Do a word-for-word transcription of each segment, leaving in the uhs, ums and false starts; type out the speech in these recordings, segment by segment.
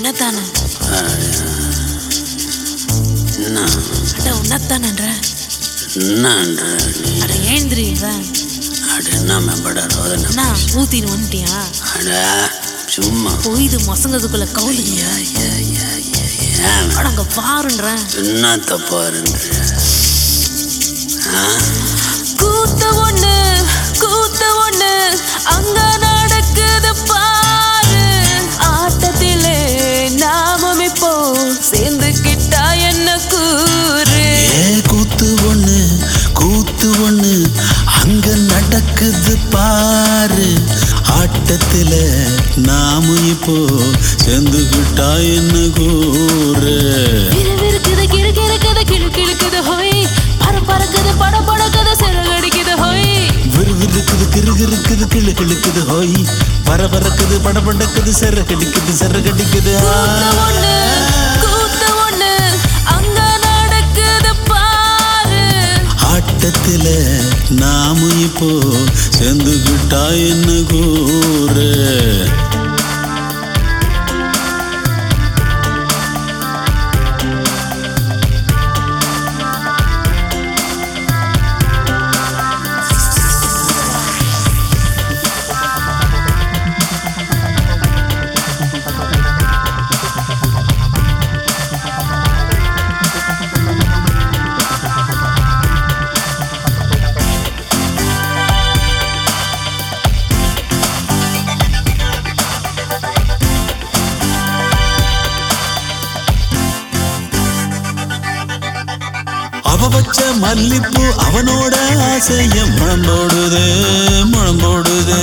உன்னதானே என்ன அட உன்னதானன்ற என்னன்ற நீ அட ஏந்திரீங்க அட என்ன மேம்பட ரோதனை அண்ணா ஊத்தின்னு வந்துட்டியா அட சும்மா போயிது மசங்கதுக்குள்ள கவுலுங்க அட அங்க பாருன்றேன் என்ன தப்பாருன்ற கூத்து ஒண்ணு கூத்து ஒண்ணு அங்க நடக்குது பாரு ஆட்டத்திலே நாமும் இப்போ சேர்ந்துக்கிட்டா என்ன கூறு ஏ கூத்து ஒண்ணு கூத்து ஒண்ணு அங்க நடக்குது பாரு ஆட்டத்துல நாமும் இப்போ சேர்ந்துக்கிட்டா என்ன கூறு விறுவிறுக்குது கிறுகிறுக்குது கிழு கிழுக்குது ஹோய் பற பறக்குது பட படக்குது சிறகடிக்குது ஹோய் விறுவிறுக்குது கிறுகிறுக்குது கிளு கிழுக்குது ஹோய் பரபரக்குது படபடக்குது சிறகடிக்குது சிறகடிக்குது கூத்து ஒண்ணு கூத்து ஒண்ணு அங்க நடக்குது பாரு ஆட்டத்துல நாமும் இப்போ சேர்ந்துக்கிட்டா என்ன கூறு அவ வச்ச மல்லிப்பூ அவனோட ஆசைய முழம்போடுது முழம்போடுது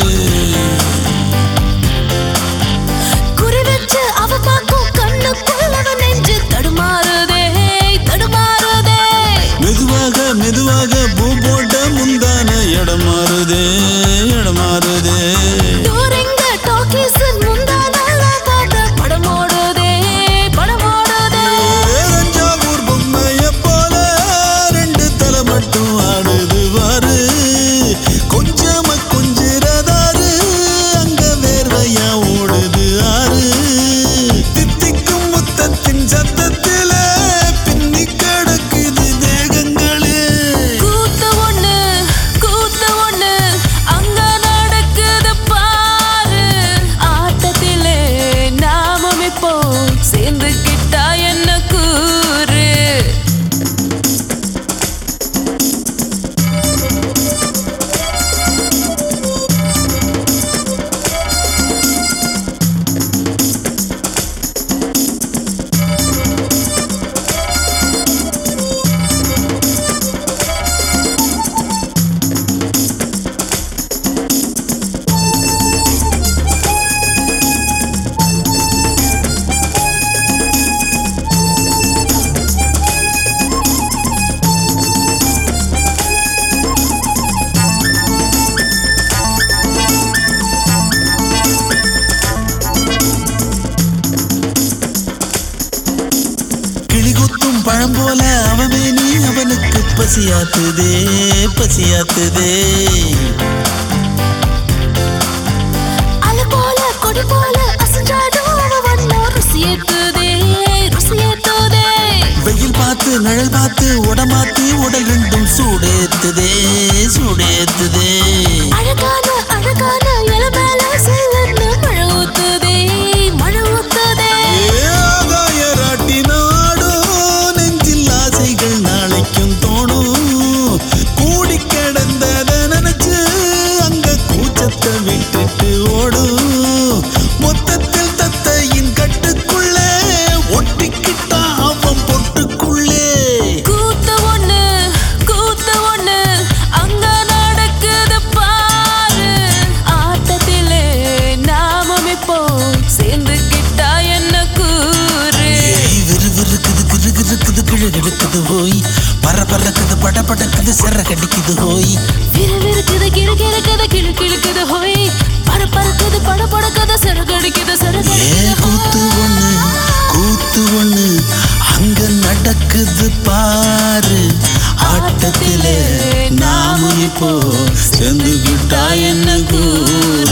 குறி வச்சு அவ பார்க்கும் கண்ணுக்குள் அவ நெஞ்சு தடுமாறுதே தடுமாறுதே மெதுவாக மெதுவாக பூ போட்ட முந்தான இடம் மாறுதே இடம் மாறுதே தூரங்க டாக்கீஸ் முந்தான பாட்ட படமோடுதே படமோடுதே ரஞ்சாவூர் பொம்மைய போல ரெண்டு தலை மட்டும் ஆடுது வாரு கொஞ்சம கொஞ்சிரதாரு அங்க வேர்வையா ஓடுது ஆறு தித்திக்கும் முத்தத்தின் சத்தத்தில பின்னி கிடக்குது தேகங்களே கூத்து ஒண்ணு கூத்து ஒண்ணு அங்க நடக்குது பாரு ஆட்டத்திலே நாமும் இப்போ சேர்ந்துக்கிட்டா என்ன கூறு கிளிகுத்தும் பழம் போல அவமே நீ அவனுக்கு பசியாத்துதே பசியாத்துதே அலை போல கொடி போல அசஞ்சாடும் அவ வண்ணம் ருசியேத்துதே ருசியேத்துதே வெயில் பார்த்து நிழல் பார்த்து உடமாத்தி உடல் ரெண்டும் சூடேத்துதே சூடேத்துதே அழகான அழகான இளமேல சிலர்னு மழை ஊத்துதே மழை ஊத்துதே ஆகாயராட்டி நாடும் நெஞ்சில் ஆசைகள் நாளைக்கும் தோணும் கூடி கிடந்தத நினைச்சு அங்க கூச்சத்தை விட்டுட்டு ஓடும் மொத்தத்தில் தத்தையின் கட்டுக்குள்ளே ஒட்டிக்கிட்டா அவன் பொட்டுக்குள்ளே கூத்து ஒண்ணு கூத்து ஒண்ணு அங்க நடக்குது பாரு ஆட்டத்திலே நாமும் இப்போ சேர்ந்துக்கிட்டா என்ன கூறு விறுவிறுக்குது கிறுகிறுக்குது கிழகிழக்குது ஹோய் பரபரக்குது படபடக்குது சிறகடிக்குது ஹோய் விறுவிறுக்குது கிறுகிறுக்குது கிழு கிழுக்குது ஹோய் பற பறக்குது பட படக்குது சிறகடிக்குது ஏ சிறகடிக்குது கூத்து ஒண்ணு கூத்து ஒண்ணு அங்க நடக்குது பாரு ஆட்டத்திலே நாமும் இப்போ சேர்ந்துக்கிட்டா என்ன கூறு